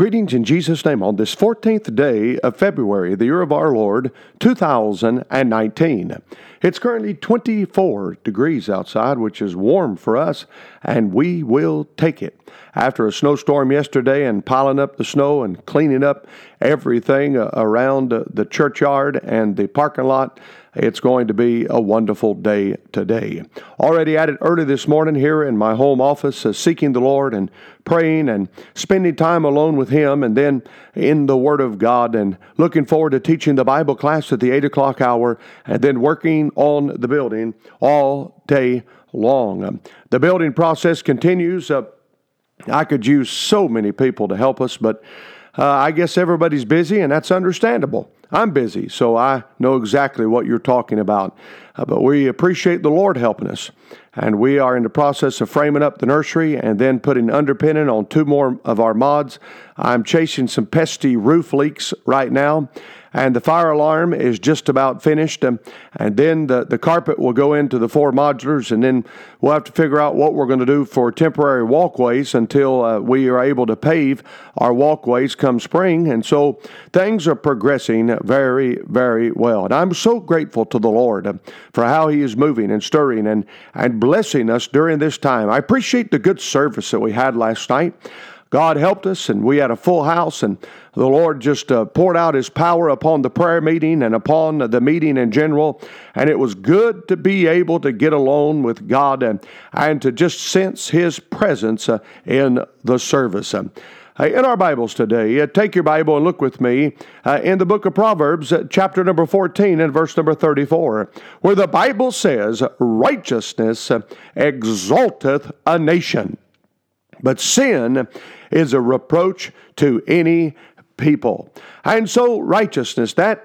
Greetings in Jesus' name on this 14th day of February, the year of our Lord, 2019. It's currently 24 degrees outside, which is warm for us, and we will take it. After a snowstorm yesterday and piling up the snow and cleaning up everything around the churchyard and the parking lot, it's going to be a wonderful day today. Already at it early this morning here in my home office, seeking the Lord and praying and spending time alone with Him, and then in the Word of God, and looking forward to teaching the Bible class at the 8 o'clock hour, and then working on the building all day long. The building process continues. I could use so many people to help us, but I guess everybody's busy, and that's understandable. I'm busy, so I know exactly what you're talking about. But we appreciate the Lord helping us. And we are in the process of framing up the nursery and then putting underpinning on 2 more of our mods. I'm chasing some pesky roof leaks right now. And the fire alarm is just about finished. And then the carpet will go into the 4 modulars, and then we'll have to figure out what we're going to do for temporary walkways until we are able to pave our walkways come spring. And so things are progressing very, very well. And I'm so grateful to the Lord for how He is moving and stirring and blessing us during this time. I appreciate the good service that we had last night. God helped us, and we had a full house, and the Lord just poured out His power upon the prayer meeting and upon the meeting in general, and it was good to be able to get alone with God and to just sense His presence in the service. In our Bibles today, take your Bible and look with me in the book of Proverbs, chapter number 14 and verse number 34, where the Bible says, "Righteousness exalteth a nation, but sin is a reproach to any people." And so righteousness, that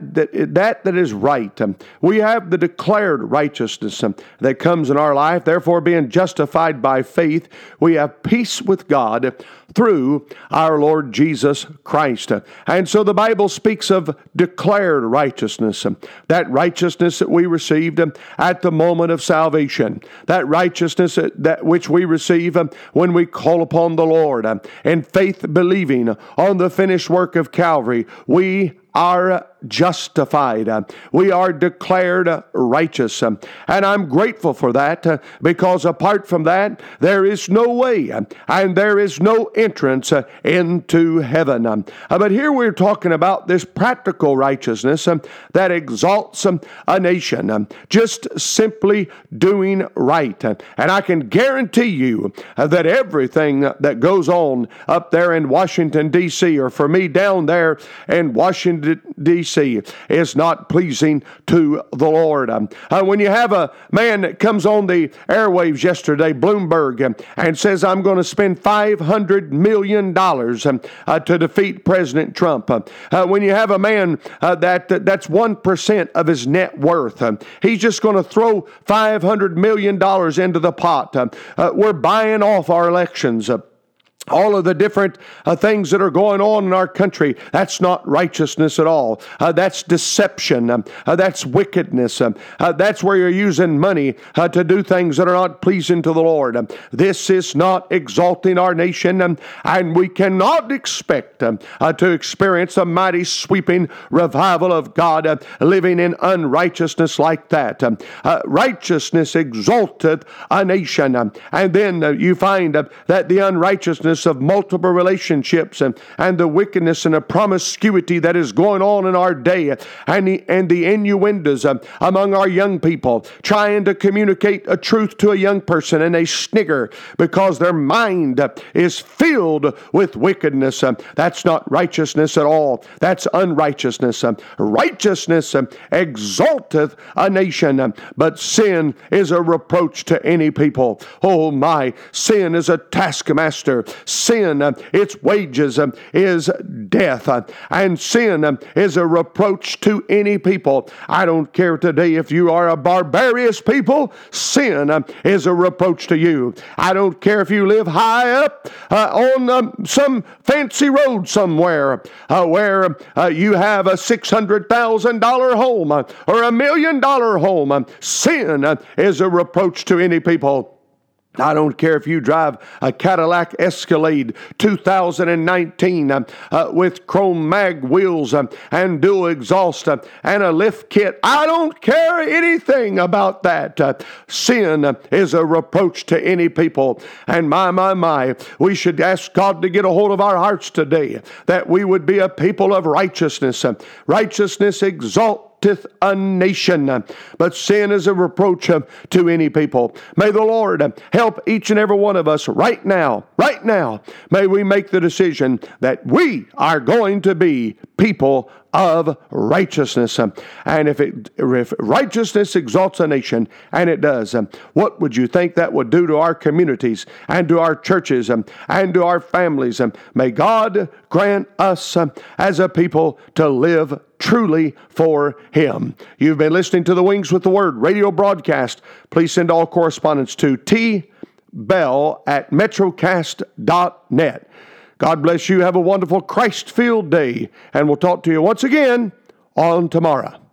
is right. We have the declared righteousness that comes in our life. Therefore, being justified by faith, we have peace with God through our Lord Jesus Christ. And so the Bible speaks of declared righteousness, that righteousness that we received at the moment of salvation, that righteousness that which we receive when we call upon the Lord in faith, believing on the finished work of Calvary. We are justified. We are declared righteous. And I'm grateful for that because apart from that, there is no way and there is no entrance into heaven. But here we're talking about this practical righteousness that exalts a nation, just simply doing right. And I can guarantee you that everything that goes on up there in Washington, D.C., or for me down there in Washington, D.C., is not pleasing to the Lord. When you have a man that comes on the airwaves yesterday, Bloomberg, and says, "I'm going to spend $500 million to defeat President Trump." When you have a man that's 1% of his net worth, he's just going to throw $500 million into the pot. We're buying off our elections. All of the different things that are going on in our country, that's not righteousness at all. That's deception. That's wickedness. That's where you're using money to do things that are not pleasing to the Lord. This is not exalting our nation, and we cannot expect to experience a mighty sweeping revival of God living in unrighteousness like that. Righteousness exalteth a nation. And then you find that the unrighteousness of multiple relationships and the wickedness and the promiscuity that is going on in our day, and the innuendos among our young people, trying to communicate a truth to a young person, and they snigger because their mind is filled with wickedness. That's not righteousness at all. That's unrighteousness. Righteousness exalteth a nation, but sin is a reproach to any people. Oh my, sin is a taskmaster. Sin, its wages is death, and sin is a reproach to any people. I don't care today if you are a barbarous people, sin is a reproach to you. I don't care if you live high up on some fancy road somewhere where you have a $600,000 home or $1 million home. Sin is a reproach to any people. I don't care if you drive a Cadillac Escalade 2019 with chrome mag wheels and dual exhaust and a lift kit. I don't care anything about that. Sin is a reproach to any people. And my, we should ask God to get a hold of our hearts today, that we would be a people of righteousness. Righteousness exalts a nation, but sin is a reproach to any people. May the Lord help each and every one of us right now. May we make the decision that we are going to be people of righteousness. And if righteousness exalts a nation, and it does, what would you think that would do to our communities and to our churches and to our families? May God grant us as a people to live truly for Him. You've been listening to the Wings with the Word radio broadcast. Please send all correspondence to tbell@metrocast.net. God bless you. Have a wonderful Christ-filled day, and we'll talk to you once again on tomorrow.